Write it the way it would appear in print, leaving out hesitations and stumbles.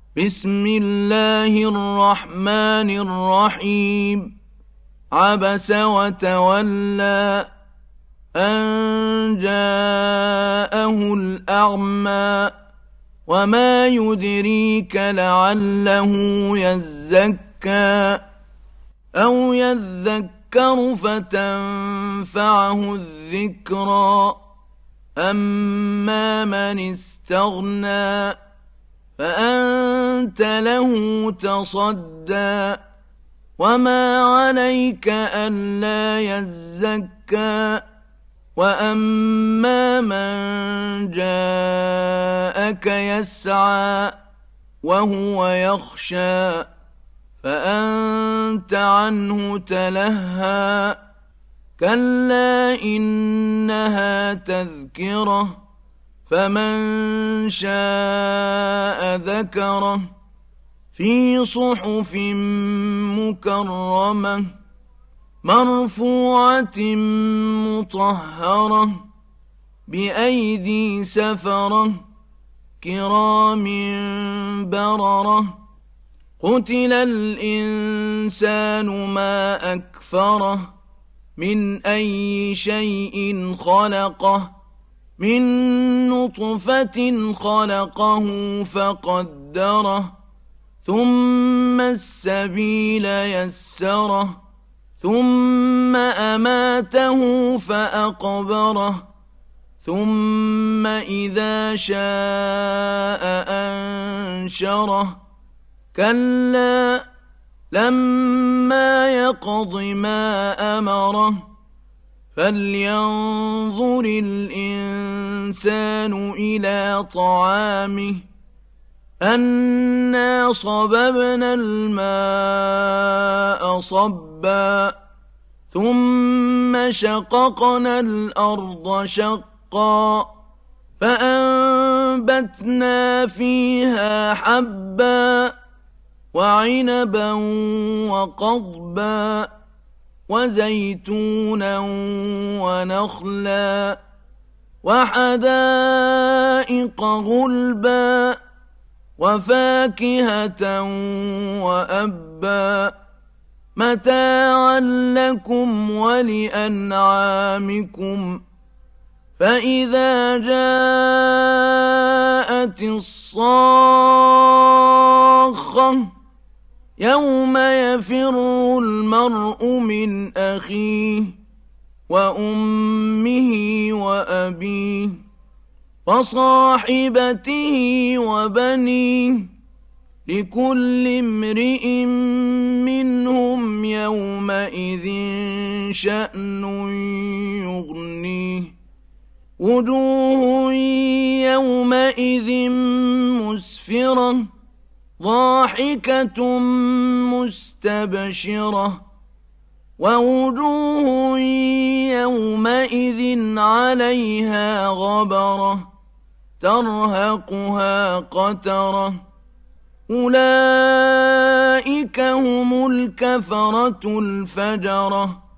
بسم الله الرحمن الرحيم عبس وتولى أن جاءه الأعمى وما يدريك لعله يزكى أو يذكر فتنفعه الذكرى أما من استغنى فأنت له تصدى وما عليك ألا يزكى وأما من جاءك يسعى وهو يخشى فأنت عنه تلهى كلا إنها تذكرة فمن شاء ذكره في صحف مكرمة مرفوعة مطهرة بأيدي سفرة كرام بررة قتل الإنسان ما أكفره من أي شيء خلقه من نطفة خلقه فقدره ثم السبيل يسره ثم أماته فأقبره ثم إذا شاء أنشره كلا لما يقض ما أمره فلينظر الإنسان إلى طعامه أنا صببنا الماء صبا ثم شققنا الأرض شقا فأنبتنا فيها حبا وعنبا وقضبا وزيتونا ونخلا وحدائق غلبا وفاكهة وأبا متاعا لكم ولأنعامكم فإذا جاءت الصاخة يوم يفر المرء من أخيه وأمه وأبيه وصاحبته وبنيه لكل امرئ منهم يومئذ شأن يغنيه وجوه يومئذ مسفرة ضاحكة مستبشرة ووجوه يومئذ عليها غبرة ترهقها قترة أولئك هم الكفرة الفجرة